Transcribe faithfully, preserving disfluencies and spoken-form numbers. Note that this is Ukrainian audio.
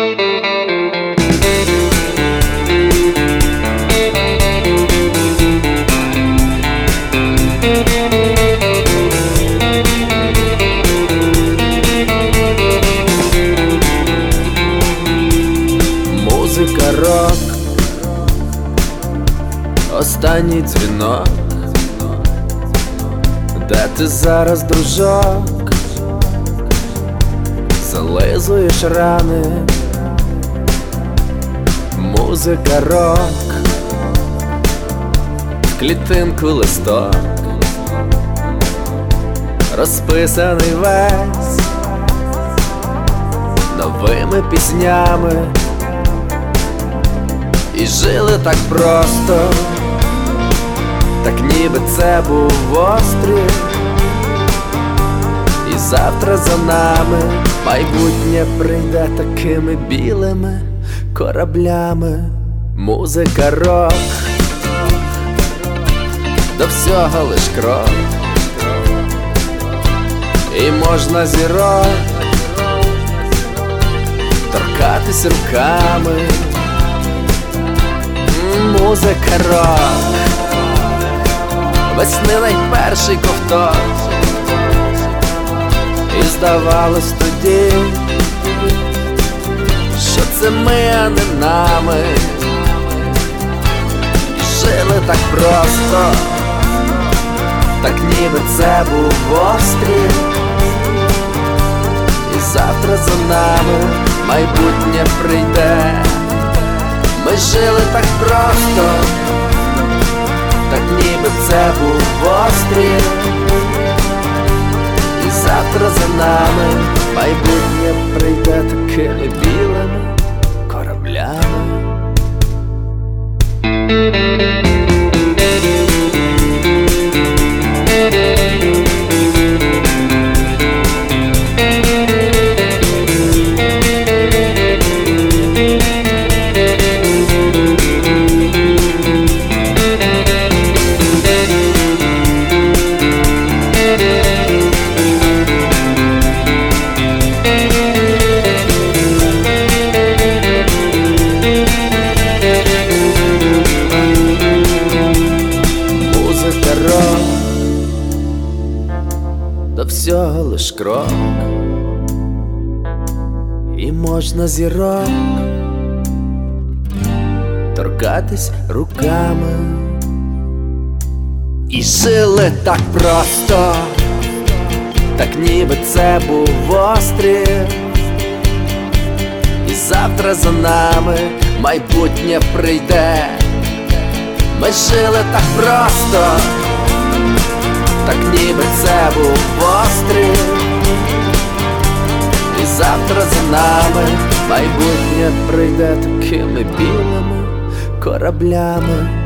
Музика рок, останній дзвінок. Де ти зараз, дружок? Зализуєш рани. Музика рок, в клітинку листок, розписаний весь новими піснями. І жили так просто, так ніби це був острів. І завтра за нами майбутнє прийде такими білими кораблями. Музика рок, до всього лиш крок. І можна зірок торкатись руками. Музика рок, весни найперший ковток. І здавалось тоді, що це ми, а не нами. І жили так просто, так ніби це був острів. І завтра за нами майбутнє прийде. Ми жили так просто, так ніби це був острів. І завтра за нами майбутнє прийде такими білими кораблями. До всього лиш крок. І можна зірок торкатись руками. І жили так просто, так ніби це був острів. І завтра за нами майбутнє прийде. Ми жили так просто, так ніби це був острів. І завтра за нами майбутнє прийде такими білими кораблями.